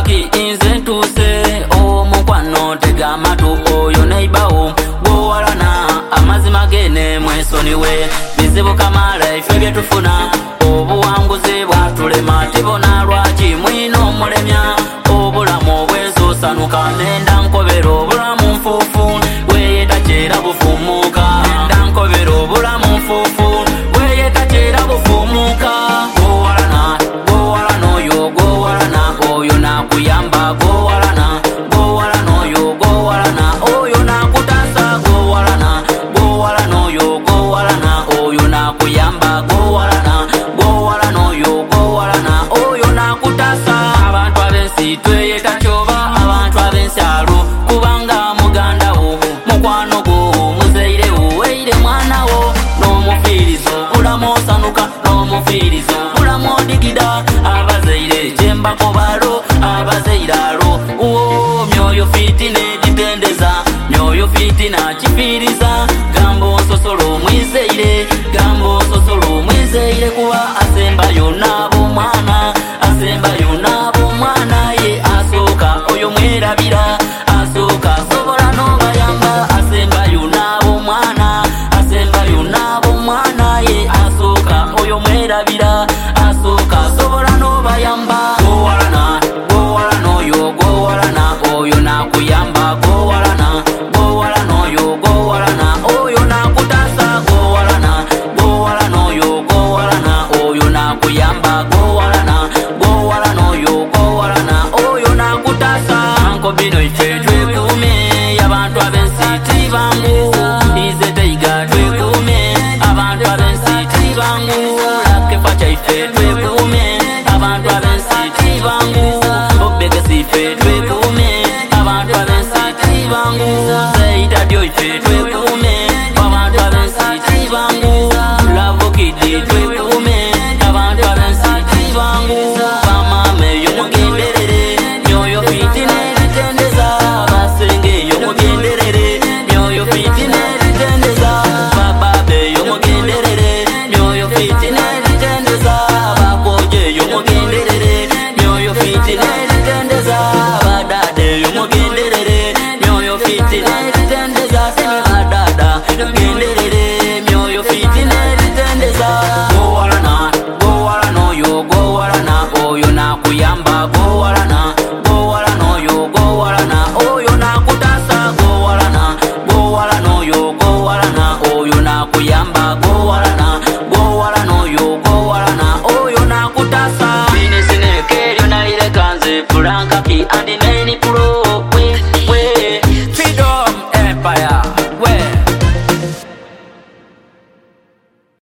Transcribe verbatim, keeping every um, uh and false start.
Lucky inze ntuse omukwano tega amatu oyo neighbor gwowalana amazima gene mwesoniwe bizibu kamala ife byetufuna obuwanguzi bwatulema tibona lwaki mwino omulemya obulamu obwezusanuka nenda nkobera obulamu nfuufu weyeta kyera bufumuka nenda nkobera obulamu nfuufu weyeta kyera bufumuka gwowalana gwowalana oyo gwowalana oyo nakuyamba gwowalana gwowalana oyo gwowalana oyo nakutasa gwowalana gwowalana oyo gwowalana oyo nakuyamba gwowalana gwowalana oyo gwowalana oyo nakutasa abantu abensi tweyeta kyoba abantu abensyalo kubanga muganda wo mukwano gwo muzeire wo weire mwana wo n'omufiirizo bulamu osanuka n'omufiirizo bulamu odigida abazeire kyembakobalo abazeire alo uwo myoyo fitina egitendeza myoyo fitina kifiiriza gamba ososolo omwizeire gamba ososolo omwizeire kuba asembayo n'ab'omwana asembayo n'ab'omwana ye asooka oyo mwerabira asooka sobola n'obayamba asembayo n'ab'omwana asembayo n'ab'omwana ye asooka oyo mwerabira asooka sobola n'obayamba gwowalana gwowalana oyo gwowalana oyo nakuyamba gwowalana gwowalana oyo gwowalana oyo nakutasa gwowalana gwowalana oyo gwowalana oyo nakuyamba gwowalana gwowalana oyo gwowalana oyo nakutasa anko bino ife twekuume abantu abensi tibangu ize teiga twekuume abantu abensi tibangu lakefa kyaife twekuume abantu abensi tibangu obegesi ife twekuume abantu abensi tibangu zeitadyo ife twekuume abantu abensi tibangu lavokidi twekuume